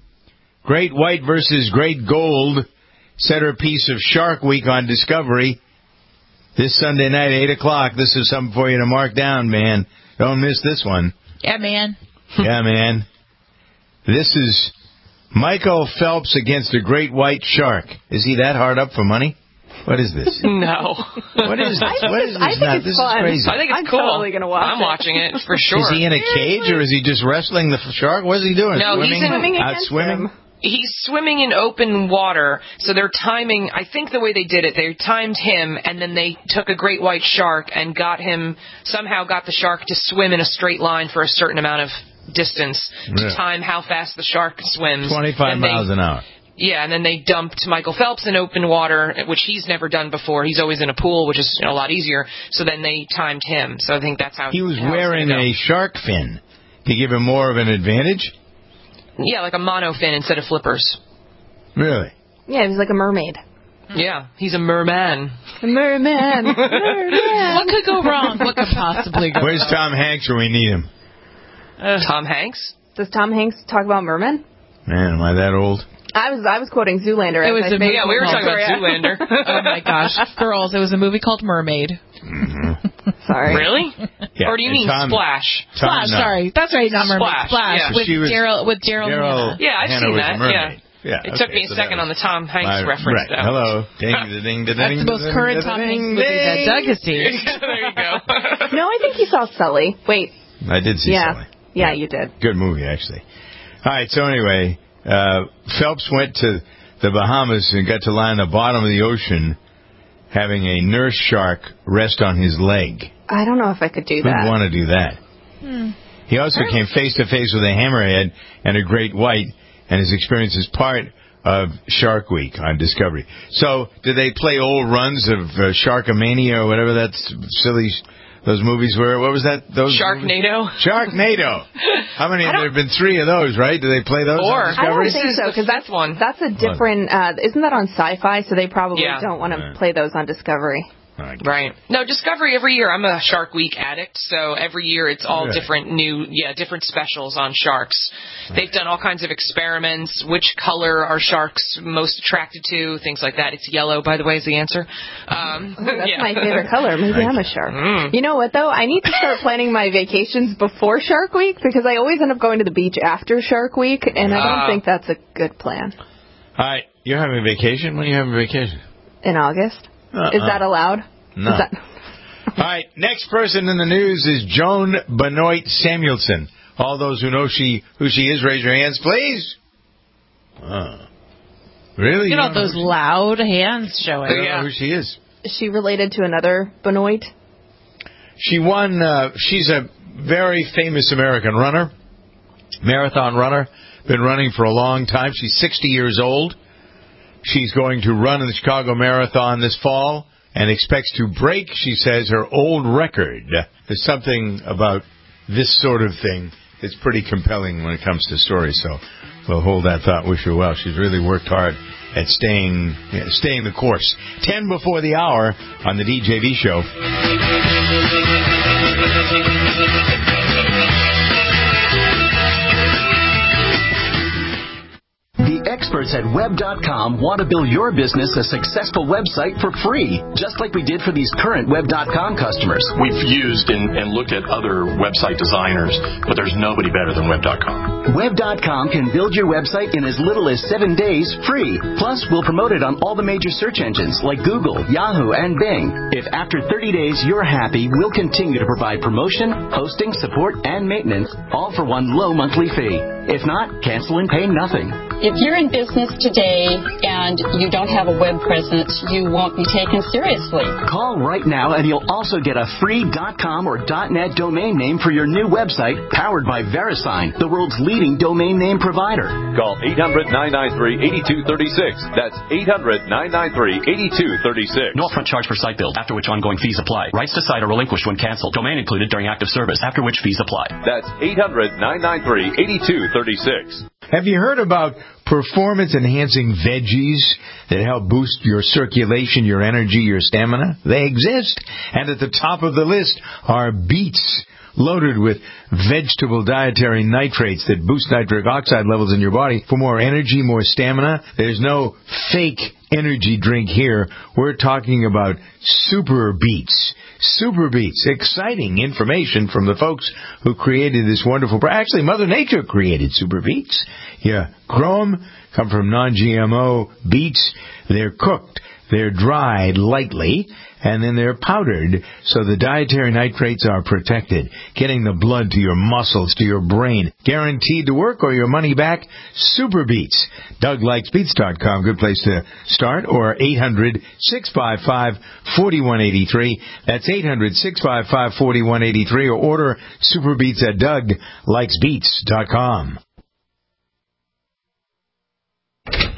Great White versus Great Gold. Centerpiece of Shark Week on Discovery. This Sunday night, eight o'clock. This is something for you to mark down, man. Don't miss this one. Yeah, man. Yeah, man. This is Michael Phelps against a great white shark. Is he that hard up for money? What is this? No. What is this? I think What it's- is I this? think Now, it's this fun. is crazy. I think it's I'm cool. totally gonna watch I'm it. watching it for sure. Is he in a cage or is he just wrestling the shark? What is he doing? No, he's swimming? in- out swimming. He's swimming in open water, so they're timing. I think the way they did it, they timed him, and then they took a great white shark and got him somehow got the shark to swim in a straight line for a certain amount of distance to Yeah. time how fast the shark swims. Twenty-five Then they- miles an hour. Yeah, and then they dumped Michael Phelps in open water, which he's never done before. He's always in a pool, which is you know, a lot easier. So then they timed him. So I think that's how He was how it's wearing gonna go. a shark fin to give him more of an advantage. Yeah, like a monofin instead of flippers. Really? Yeah, he was like a mermaid. Yeah, he's a merman. Merman. Merman. What could go wrong? What could possibly go Where's wrong? Tom Hanks when we need him? Uh, Tom Hanks? Does Tom Hanks talk about mermen? Man, am I that old? I was I was quoting Zoolander. It as was I a made movie Yeah, we were talking about Zoolander. Oh my gosh, girls! It was a movie called Mermaid. Mm-hmm. Sorry. Really? Yeah, Or do you and mean Tom- Splash? Tom, Splash, no. sorry, that's right, not Mermaid. Splash, Splash yeah. with She was- Daryl with Daryl. Daryl- Hannah. Yeah, I've Hannah seen was that. a mermaid. Yeah. Yeah, It okay, took me a so that second was- on the Tom Hanks My- reference, right. though. Hello. Ding, ding, ding, That's the most current Tom Hanks movie that Doug has seen. There you go. No, I think you saw Sully. Wait. I did see yeah. Sully. Yeah, you did. Good movie, actually. All right, so anyway, uh, Phelps went to the Bahamas and got to lie on the bottom of the ocean having a nurse shark rest on his leg. I don't know if I could do Who'd that. want to do that? Hmm. He also came face to face with a hammerhead and a great white, and his experience is part of Shark Week on Discovery. So, do they play old runs of uh, Sharkomania or whatever that silly those movies were? What was that? Those Sharknado. movies? Sharknado. How many? There have been three of those, right? Do they play those Four. on I Discovery? don't think so, because that's one. That's a different. Uh, isn't that on Sci-Fi? So they probably Yeah. don't want to Yeah. play those on Discovery. Right. No, Discovery every year. I'm a Shark Week addict, so every year it's all Really? different new, yeah, different specials on sharks. They've done all kinds of experiments. Which color are sharks most attracted to? Things like that. It's yellow, by the way, is the answer. Um, Oh, that's yeah. my favorite color. Maybe I'm a shark. Mm. You know what, though? I need to start planning my vacations before Shark Week because I always end up going to the beach after Shark Week, and I don't Ah. think that's a good plan. All right, you're having a vacation? When are you having a vacation? In August? Uh-uh. Is that allowed? No. Is that... All right, next person in the news is Joan Benoit Samuelson. All those who know she who she is, raise your hands, please. Uh, really? You know don't those who loud hands she- showing. I don't know who she is. Is she related to another Benoit? She won. Uh, she's a very famous American runner, marathon runner. Been running for a long time. She's sixty years old. She's going to run in the Chicago Marathon this fall and expects to break, she says, her old record. There's something about this sort of thing that's pretty compelling when it comes to stories. So we'll hold that thought. Wish her well. She's really worked hard at staying you know, staying the course. Ten before the hour on the D J V show. The experts at web dot com want to build your business a successful website for free, just like we did for these current web dot com customers. We've used and, and looked at other website designers, but there's nobody better than web dot com. web dot com can build your website in as little as seven days free. Plus, we'll promote it on all the major search engines like Google, Yahoo, and Bing. If after thirty days you're happy, we'll continue to provide promotion, hosting, support, and maintenance, all for one low monthly fee. If not, cancel and pay nothing. If you're in business today and you don't have a web presence, you won't be taken seriously. Call right now and you'll also get a free .com or .net domain name for your new website powered by VeriSign, the world's leading domain name provider. Call eight hundred, nine nine three, eight two three six. That's eight hundred, nine nine three, eight two three six. No upfront charge for site build, after which ongoing fees apply. Rights to site are relinquished when canceled. Domain included during active service, after which fees apply. That's eight hundred, nine nine three, eight two three six. Have you heard about performance-enhancing veggies that help boost your circulation, your energy, your stamina? They exist. And at the top of the list are beets, loaded with vegetable dietary nitrates that boost nitric oxide levels in your body for more energy, more stamina. There's no fake energy drink here. We're talking about super beets. Super Beets. Exciting information from the folks who created this wonderful... Actually, Mother Nature created Super Beets. Yeah, grow them, come from non G M O beets. They're cooked. They're dried lightly, and then they're powdered so the dietary nitrates are protected, getting the blood to your muscles, to your brain. Guaranteed to work or your money back. Super Beets. Doug Likes Beets dot com, good place to start, or eight hundred, six five five, four one eight three. That's eight hundred, six five five, four one eight three, or order Super Beets at Doug Likes Beets dot com.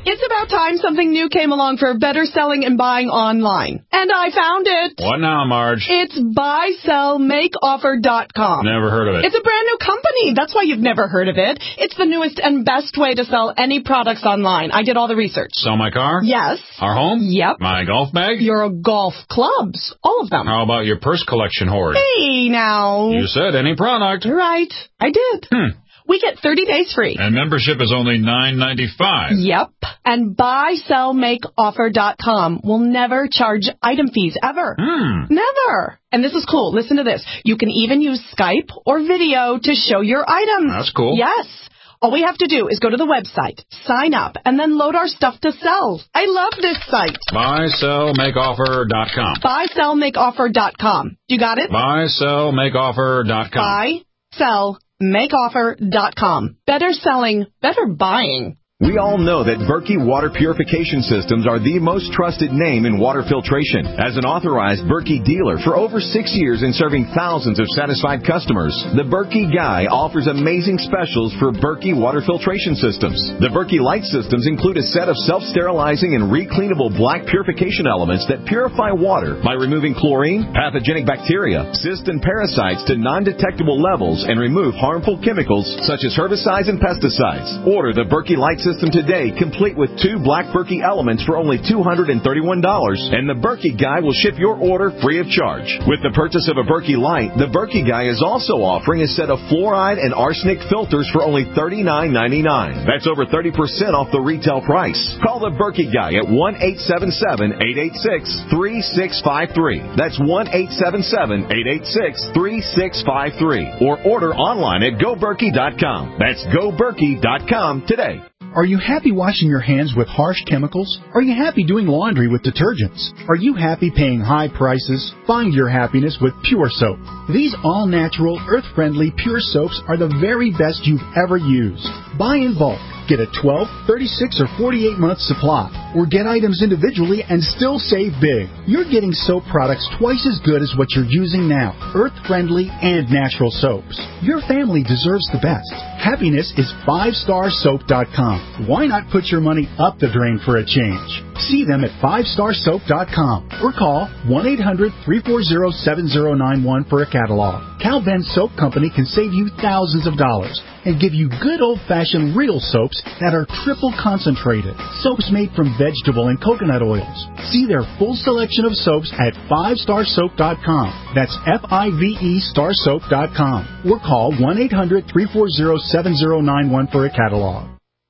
It's about time something new came along for better selling and buying online. And I found it. What now, Marge? It's buy sell make offer dot com. Never heard of it. It's a brand new company. That's why you've never heard of it. It's the newest and best way to sell any products online. I did all the research. Sell my car? Yes. Our home? Yep. My golf bag? Your golf clubs. All of them. How about your purse collection hoard? Hey, now. You said any product. You're right. I did. Hmm. We get thirty days free. And membership is only nine ninety-five. Yep. And buy sell make offer dot com will never charge item fees, ever. Hmm. Never. And this is cool. Listen to this. You can even use Skype or video to show your items. That's cool. Yes. All we have to do is go to the website, sign up, and then load our stuff to sell. I love this site. buy sell make offer dot com. buy sell make offer dot com. You got it? buy sell make offer dot com. buy sell make offer dot com. Better selling, better buying. We all know that Berkey Water Purification Systems are the most trusted name in water filtration. As an authorized Berkey dealer for over six years and serving thousands of satisfied customers, the Berkey Guy offers amazing specials for Berkey Water Filtration Systems. The Berkey Light Systems include a set of self-sterilizing and recleanable black purification elements that purify water by removing chlorine, pathogenic bacteria, cysts, and parasites to non-detectable levels and remove harmful chemicals such as herbicides and pesticides. Order the Berkey Light System today, complete with two black Berkey elements for only two hundred thirty-one dollars, and the Berkey Guy will ship your order free of charge. With the purchase of a Berkey Light, the Berkey Guy is also offering a set of fluoride and arsenic filters for only thirty-nine ninety-nine. That's over thirty percent off the retail price. Call the Berkey Guy at one eight seven seven, eight eight six, three six five three. That's one eight seven seven, eight eight six, three six five three. Or order online at go berkey dot com. That's go berkey dot com today. Are you happy washing your hands with harsh chemicals? Are you happy doing laundry with detergents? Are you happy paying high prices? Find your happiness with Pure Soap. These all-natural, earth-friendly Pure Soaps are the very best you've ever used. Buy in bulk. Get a twelve, thirty-six, or forty-eight month supply. Or get items individually and still save big. You're getting soap products twice as good as what you're using now. Earth-friendly and natural soaps. Your family deserves the best. Happiness is five star soap dot com. Why not put your money up the drain for a change? See them at five star soap dot com or call one eight hundred, three four zero, seven zero nine one for a catalog. Cal Ben Soap Company can save you thousands of dollars and give you good old-fashioned real soaps that are triple concentrated. Soaps made from vegetable and coconut oils. See their full selection of soaps at five star soap dot com. That's F I V E star soap dot com. Or call one eight hundred, three four zero, seven zero nine one for a catalog.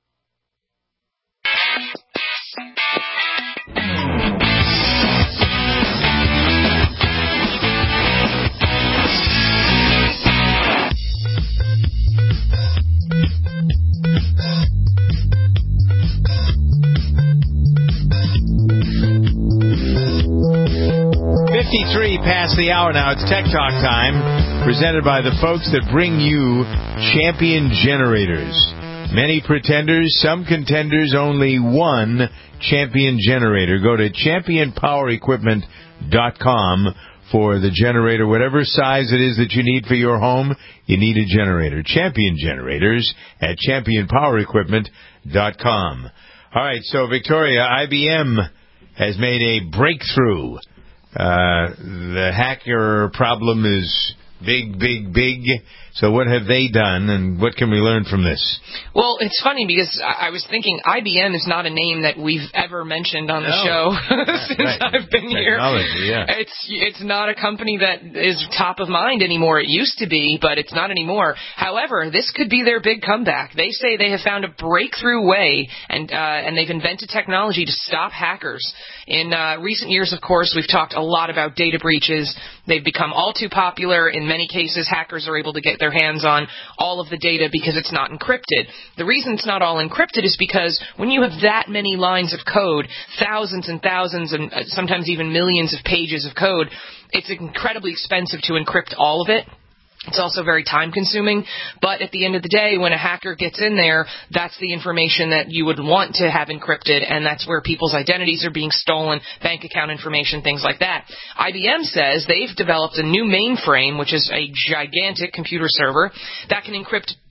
fifty-three past the hour now. It's Tech Talk time, presented by the folks that bring you Champion Generators. Many pretenders, some contenders, only one Champion Generator. Go to champion power equipment dot com for the generator. Whatever size it is that you need for your home, you need a generator. Champion Generators at champion power equipment dot com. All right, so Victoria, I B M has made a breakthrough. Uh, the hacker problem is big, big, big. So what have they done, and what can we learn from this? Well, it's funny because I, I was thinking I B M is not a name that we've ever mentioned on the No. show since right. I've been here. Technology, yeah. It's it's not a company that is top of mind anymore. It used to be, but it's not anymore. However, this could be their big comeback. They say they have found a breakthrough way, and uh, and they've invented technology to stop hackers. In uh, recent years, of course, we've talked a lot about data breaches. They've become all too popular. In many cases, hackers are able to get their hands on all of the data because it's not encrypted. The reason it's not all encrypted is because when you have that many lines of code, thousands and thousands and uh, sometimes even millions of pages of code, it's incredibly expensive to encrypt all of it. It's also very time-consuming, but at the end of the day, when a hacker gets in there, that's the information that you would want to have encrypted, and that's where people's identities are being stolen, bank account information, things like that. I B M says they've developed a new mainframe, which is a gigantic computer server, that can encrypt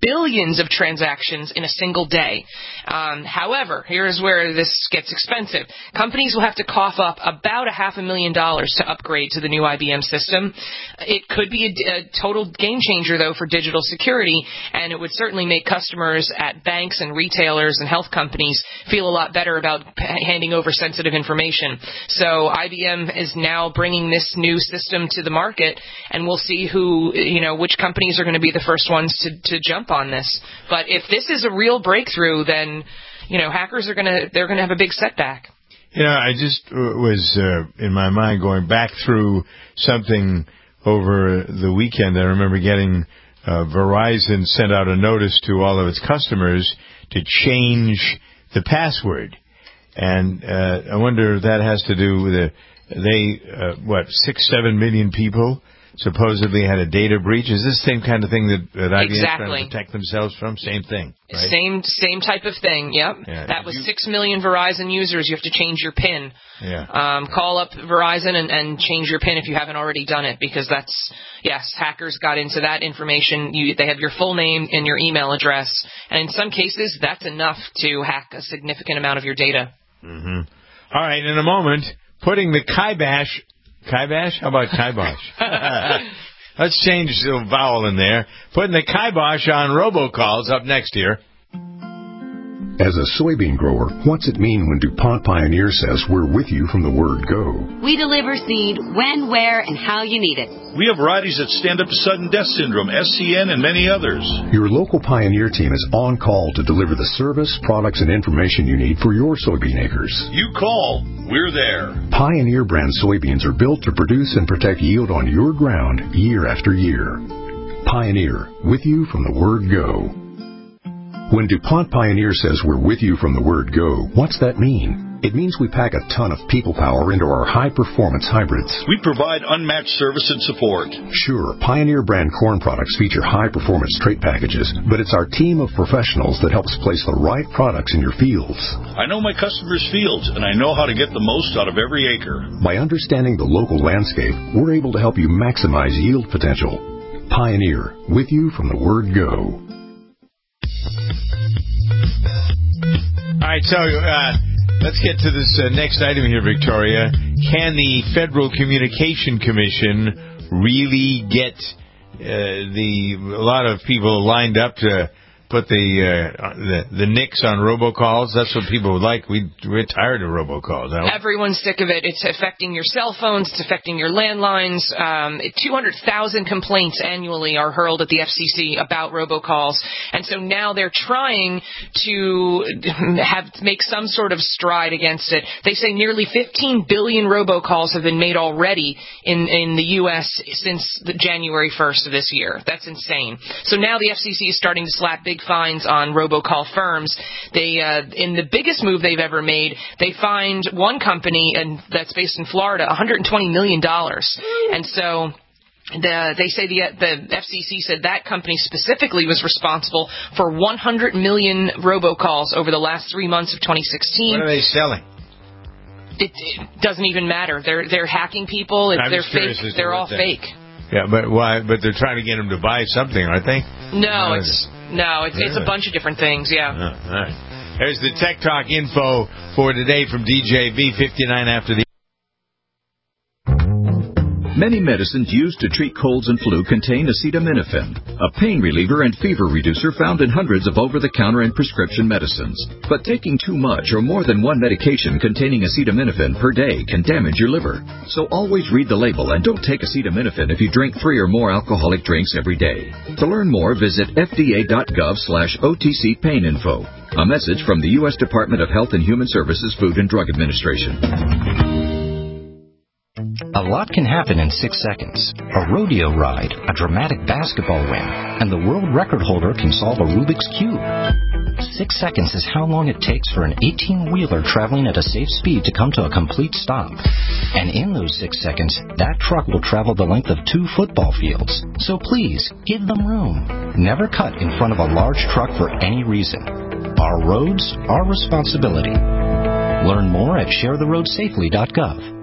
billions of transactions in a single day. Um, however, here's where this gets expensive. Companies will have to cough up about a half a million dollars to upgrade to the new I B M system. It could be a, a total game changer, though, for digital security, and it would certainly make customers at banks and retailers and health companies feel a lot better about p- handing over sensitive information. So I B M is now bringing this new system to the market, and we'll see who, you know, which companies are going to be the first ones to, to jump on this. But if this is a real breakthrough, then, you know, hackers are going to, they're going to have a big setback. You know, I just was uh, in my mind going back through something over the weekend. I remember getting uh, Verizon sent out a notice to all of its customers to change the password. And uh, I wonder if that has to do with the, they, uh, what, six, seven million people supposedly had a data breach. Is this the same kind of thing that, that I B M is Exactly. trying to protect themselves from? Same thing, right? Same same type of thing, yep. Yeah. That was six million Verizon users. You have to change your PIN. Yeah. Um, call up Verizon and, and change your PIN if you haven't already done it, because that's, yes, hackers got into that information. You, they have your full name and your email address, and in some cases, that's enough to hack a significant amount of your data. Mm-hmm. All right, in a moment, putting the kibosh, kibosh? How about kibosh? Let's change the vowel in there. Putting the kibosh on robocalls up next here. As a soybean grower, what's it mean when DuPont Pioneer says we're with you from the word go? We deliver seed when, where, and how you need it. We have varieties that stand up to sudden death syndrome, S C N, and many others. Your local Pioneer team is on call to deliver the service, products, and information you need for your soybean acres. You call, we're there. Pioneer brand soybeans are built to produce and protect yield on your ground year after year. Pioneer, with you from the word go. When DuPont Pioneer says we're with you from the word go, what's that mean? It means we pack a ton of people power into our high-performance hybrids. We provide unmatched service and support. Sure, Pioneer brand corn products feature high-performance trait packages, but it's our team of professionals that helps place the right products in your fields. I know my customers' fields, and I know how to get the most out of every acre. By understanding the local landscape, we're able to help you maximize yield potential. Pioneer, with you from the word go. All right, so uh, let's get to this uh, next item here, Victoria. Can the Federal Communication Commission really get uh, the a lot of people lined up to put the uh, the, the nix on robocalls? That's what people would like. We, we're tired of robocalls. Everyone's sick of it. It's affecting your cell phones. It's affecting your landlines. Um, two hundred thousand complaints annually are hurled at the F C C about robocalls. And so now they're trying to have make some sort of stride against it. They say nearly fifteen billion robocalls have been made already in, in the U S since the January first of this year. That's insane. So now the F C C is starting to slap big fines on robocall firms. They, uh, in the biggest move they've ever made, they fined one company and that's based in Florida one hundred twenty million dollars. And so the, they say the, the F C C said that company specifically was responsible for one hundred million robocalls over the last three months of twenty sixteen. What are they selling? It, it doesn't even matter. They're they're hacking people. If they're fake. They're all fake. Yeah, but why? But they're trying to get them to buy something, aren't they? No, it's no, it's it's a bunch of different things. Yeah. Oh, all right. There's the Tech Talk info for today from D J V fifty-nine after the. Many medicines used to treat colds and flu contain acetaminophen, a pain reliever and fever reducer found in hundreds of over-the-counter and prescription medicines. But taking too much or more than one medication containing acetaminophen per day can damage your liver. So always read the label and don't take acetaminophen if you drink three or more alcoholic drinks every day. To learn more, visit F D A dot gov slash O T C pain info. A message from the U S Department of Health and Human Services Food and Drug Administration. A lot can happen in six seconds. A rodeo ride, a dramatic basketball win, and the world record holder can solve a Rubik's Cube. Six seconds is how long it takes for an eighteen-wheeler traveling at a safe speed to come to a complete stop. And in those six seconds, that truck will travel the length of two football fields. So please, give them room. Never cut in front of a large truck for any reason. Our roads, our responsibility. Learn more at share the road safely dot gov.